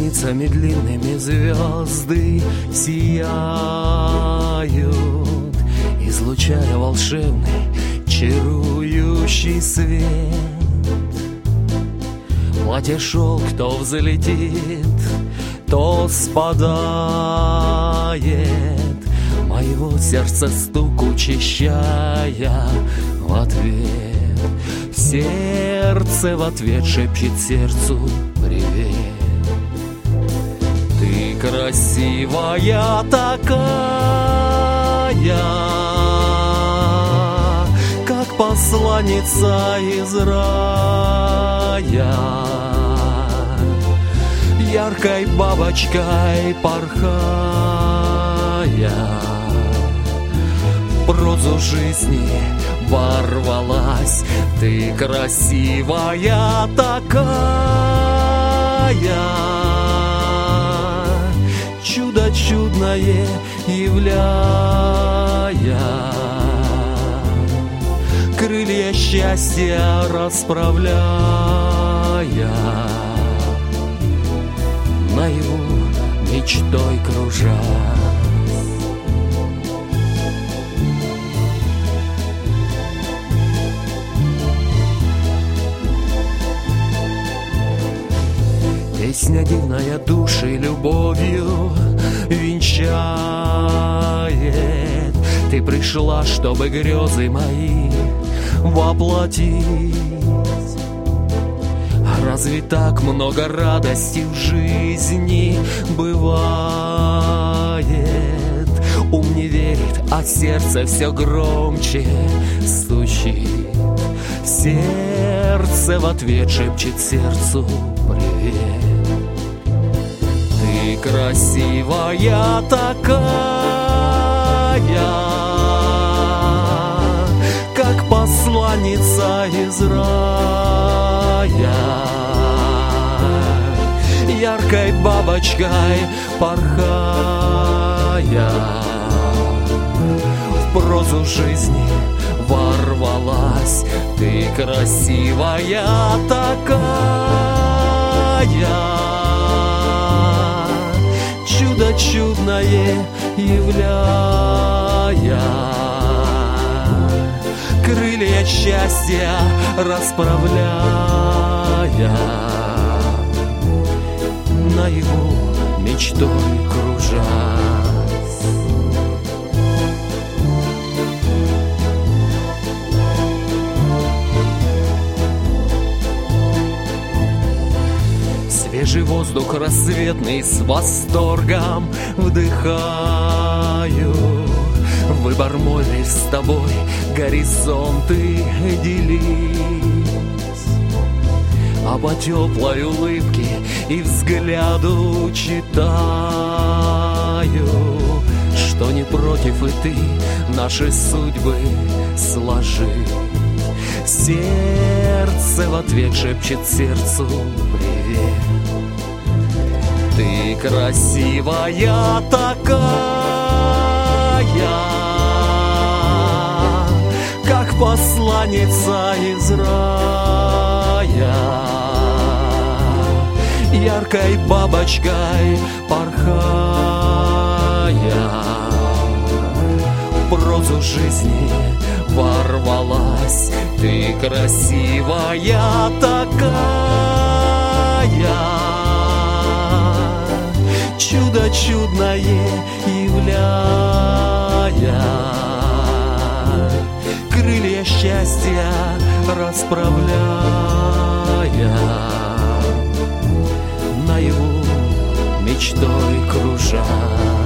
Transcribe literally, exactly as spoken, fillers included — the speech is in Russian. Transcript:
ресницами длинными звезды сияют, излучая волшебный, чарующий свет. Платье шелк то взлетит, то спадает, моего сердца стук учащая в ответ. Сердце в ответ шепчет сердцу привет. Ты красивая такая, как посланница из рая, яркой бабочкой порхая, в прозу жизни ворвалась. Ты красивая такая, чудо чудное являя, крылья счастья расправляя, наяву мечтой кружась. Песня дивная души любовью венчает. Ты пришла, чтобы грезы мои воплотить. Разве так много радости в жизни бывает? Ум не верит, а сердце все громче стучит. Сердце в ответ шепчет сердцу привет. Ты красивая такая, как посланница из рая, яркой бабочкой порхая, в прозу жизни ворвалась. Ты красивая такая, чудо чудное являя, крылья счастья расправляя, наяву мечтой кружась. Свежий воздух рассветный с восторгом вдыхаю. Выбор мой лишь с тобой горизонты делить. Об теплой улыбке и взгляду читаю, что не против и ты наши судьбы сложить. Сердце в ответ шепчет сердцу привет. Ты красивая такая, как посланница из рая, яркой бабочкой порхая, в прозу жизни ворвалась. Ты красивая такая, чудо чудное являя, крылья счастья расправляя, наяву мечтой кружась.